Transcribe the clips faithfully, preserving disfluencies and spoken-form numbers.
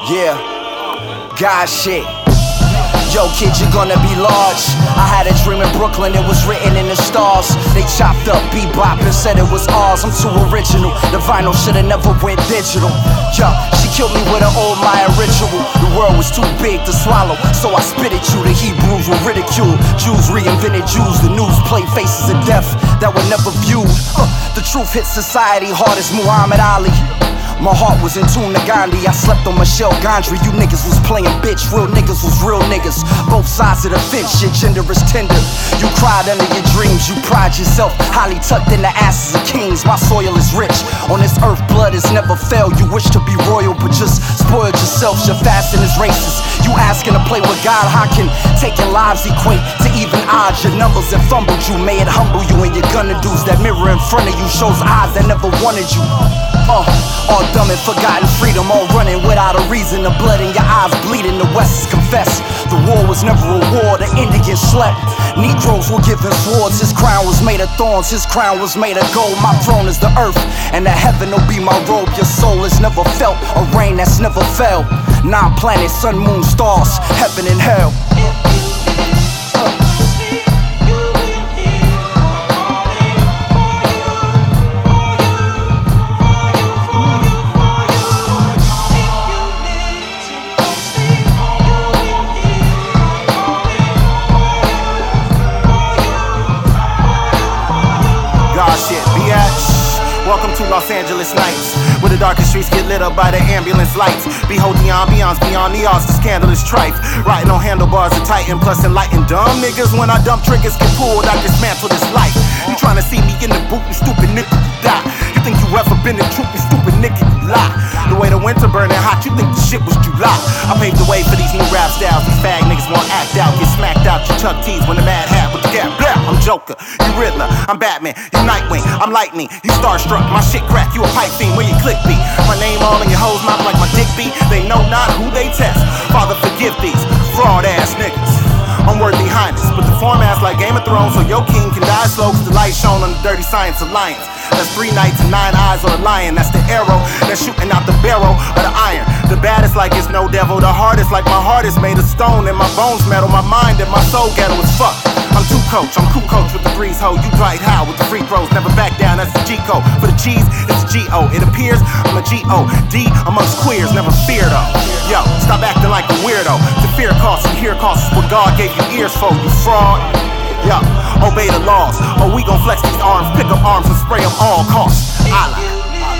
Yeah, God shit. Yo, kid, you're gonna be large. I had a dream in Brooklyn, it was written in the stars. They chopped up bebop and said it was ours. I'm too original, the vinyl should've never went digital. Yo, she killed me with an old Maya ritual. The world was too big to swallow, so I spit at you. The Hebrews were ridiculed. Jews reinvented Jews. The news played faces of death that were never viewed. uh, The truth hit society hard as Muhammad Ali. My heart was in tune to Gandhi. I slept on Michelle Gondry. You niggas was playing bitch. Real niggas was real niggas. Both sides of the fence, shit gender is tender. You cried under your dreams. You pride yourself highly tucked in the asses of kings. My soil is rich. On this earth, blood has never failed. You wish to be royal, but just spoiled yourself. Your fasting is racist. You asking to play with God. How can taking lives equate to even odds? Your numbers have fumbled you. May it humble you. And your gonna do's that mirror in front of you shows eyes that never wanted you. Uh, all dumb and forgotten freedom, all running without a reason. The blood in your eyes bleeding, the West is confessed. The war was never a war, the Indians slept. Negroes were given swords, his crown was made of thorns, his crown was made of gold. My throne is the earth, and the heaven will be my robe. Your soul has never felt a rain that's never fell. Nine planets, sun, moon, stars, heaven and hell. Welcome to Los Angeles nights, where the darkest streets get lit up by the ambulance lights. Behold the ambiance beyond the odds, the scandalous trife. Riding on handlebars of Titan, plus enlightened dumb niggas. When I dump triggers get pulled, I dismantle this life. You tryna see me in the boot, you stupid nigga, you die. You think you ever been the truth, you stupid nigga, you lie. The way the winter burning hot, you think the shit was July. I paved the way for these new rap styles. These fag niggas won't act out, get smacked out. You Chuck T's when the mad hat with the gap. Blah, I'm Joker, you Riddler, I'm Batman, you Nightwing, I'm Lightning, you Starstruck. My shit crack, you a pipe fiend, where you click be. My name all in your hoes mouth like my dick be. They know not who they test. Father, forgive these fraud ass niggas. I'm worthy highness, but the format's like Game of Thrones, so your king can die slow, cause the light shone on the Dirty Science Alliance. That's three nights and nine eyes on a lion. That's the arrow that's shooting out the barrel of the iron. The baddest like it's no devil. The hardest like my heart is made of stone and my bones metal. My mind and my soul ghetto as fuck. I'm two coach, I'm cool coach with the breeze hoe. You Dwight Howard with the free throws, never back down, that's the G code. For the cheese, it's a G O. It appears I'm a G O D amongst queers, never fear though. Yo, stop acting like a weirdo. To fear costs and hear costs is what God gave you ears for, you fraud. Yo, obey the laws, or we gon' flex these arms, pick up arms and spray them all costs. Allah.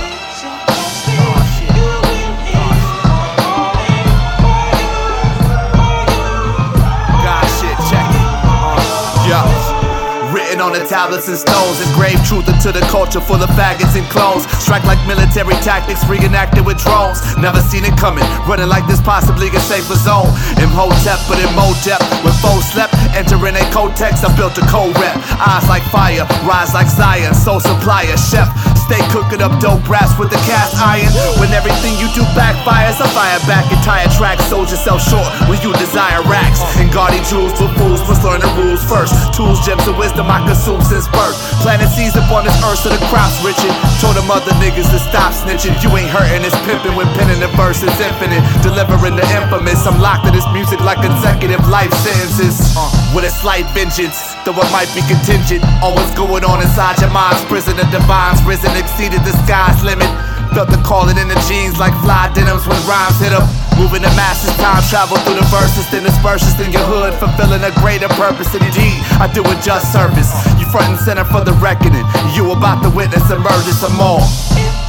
On the tablets and stones, engraved truth into the culture full of faggots and clones. Strike like military tactics, reenacted with drones. Never seen it coming, running like this possibly a safer zone. Imhotep, but in Motep, when foes slept, entering a codex, I built a cold rep. Eyes like fire, rise like Zion, soul supplier, chef. Stay cooking up dope brass with the cast iron. When everything you do backfires, I fire back entire tracks. Sold yourself short when you desire racks. And Guardi jewels for fools must learn the rules first. Tools, gems, and wisdom I consume since birth. Planting seeds upon this earth so the crops richen. Told them other niggas to stop snitching. You ain't hurting, it's pimping when penning the verse is infinite. Delivering the infamous. I'm locked to this music like consecutive life sentences. Uh, with a slight vengeance, though it might be contingent. On what's going on inside your mind's prison. The divines risen, exceeded the sky's limit. Felt the calling in the jeans like fly denims when rhymes hit them. Moving the masses, time travel through the verses, then disperses in your hood, fulfilling a greater purpose. Indeed, I do it just service. You front and center for the reckoning. You about to witness emergence of more.